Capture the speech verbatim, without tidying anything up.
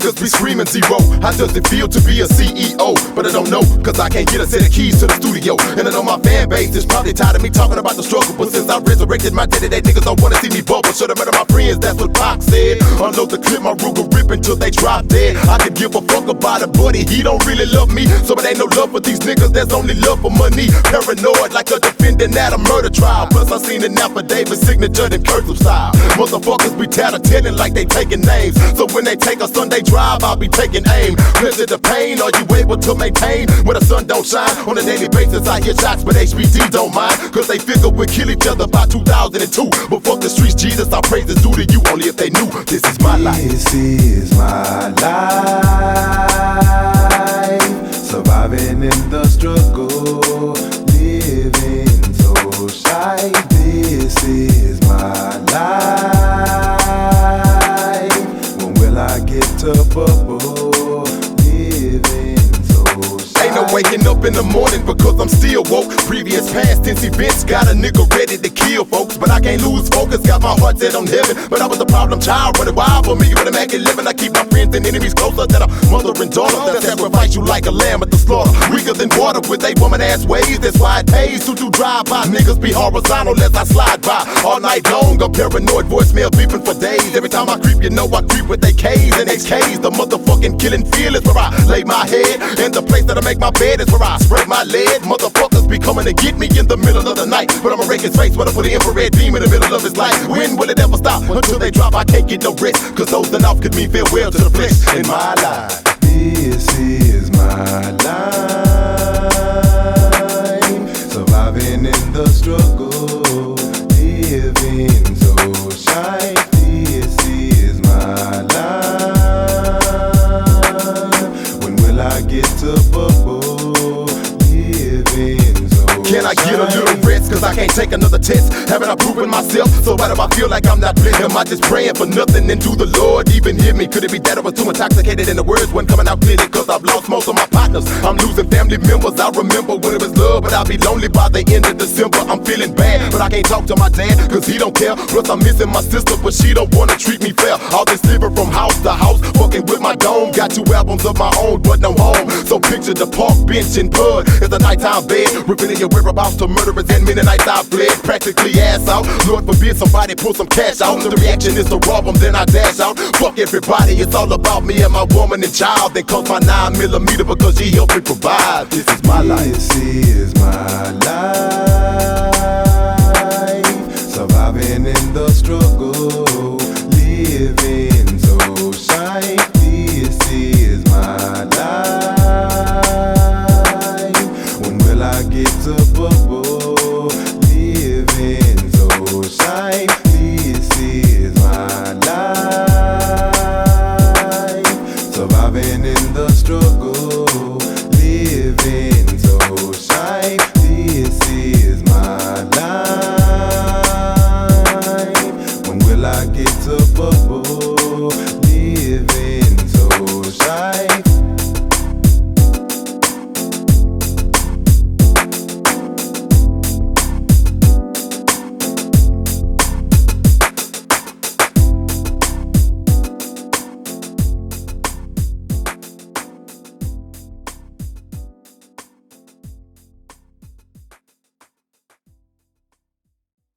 niggas be screaming zero. How does it feel to be a C E O? But I don't know, cause I can't get a set of keys to the studio. And I know my fan base is probably tired of me talking about the struggle, but since I resurrected my day-to-day, niggas don't wanna see me bubble. Should've met my friends, that's what Pac said. Unload the clip, my Ruger rip until they drop dead. I could give a fuck about a buddy, he don't really love me. So it ain't no love for these niggas, there's only love for money. Paranoid like a defendant at a murder trial. Plus I seen an affidavit signature in cursive style. Motherfuckers be tattletailing like they taking names. So when they take a Sunday drive, I'll be taking aim. Pleasure the pain, are you able to maintain when the sun don't shine? On a daily basis I hear shots, but H B D don't mind, cause they figure we'll kill each other by two thousand two. But fuck the streets, Jesus, our praises due to you. Only if they knew this is my life. This is my life, surviving in the struggle, living so shy. This is my life. When will I get to bubble? Living so shy. Ain't no waking up in the morning because I'm still woke. Previous past tense events got a nigga ready to kill folks, but I can't lose focus. Got my heart set on heaven, but I was a problem child, running wild for me with a Mac eleven. I keep my friends and enemies closer than a mother and daughter that sacrifice you like a lamb at the slaughter. Weaker than water with a woman ass ways. That's why it pays to do drive by. Niggas be horizontal as I slide by. All night long, a paranoid voicemail beeping for days. Every time I creep, you know I creep with A Ks and H Ks. The motherfucking killing field is where I lay my head, and the place that I make my bed is where I spread my lead. Motherfuckers be coming to get me in the middle of the night, but I'ma rake his face when I put an infrared beam in the middle of his life. When will it ever stop? Until they drop, I can't get no rest, cause those enough could mean farewell to the flesh in my life. This is my life, surviving in the struggle, living so shy. This is my life. When will I get to bubble? Living so Can I get a little rest? Cause I can't take another test. Haven't I proven myself? So why do I feel like I'm not blessed? Am I just praying for nothing and do the Lord even hear me? Could it be that I was too intoxicated and the words wasn't coming out clearly? Cause I've lost most of my partners, I'm losing family members. I remember when it was love, but I'll be lonely by the end of December. I'm feeling bad, but I can't talk to my dad cause he don't care. Plus I'm missing my sister, but she don't wanna treat me fair. All this living from house to house, fucking with my dome. Got two albums of my own, but no home. So picture the park bench and pud as a nighttime bed, revealing your whereabouts to murderers and many nights I fled, practically ass out. Lord forbid somebody pull some cash out. The reaction is to rob them, then I dash out. Fuck everybody, it's all about me and my woman and child. They cost my nine millimeter because she helped me provide. This is my life. This is my life.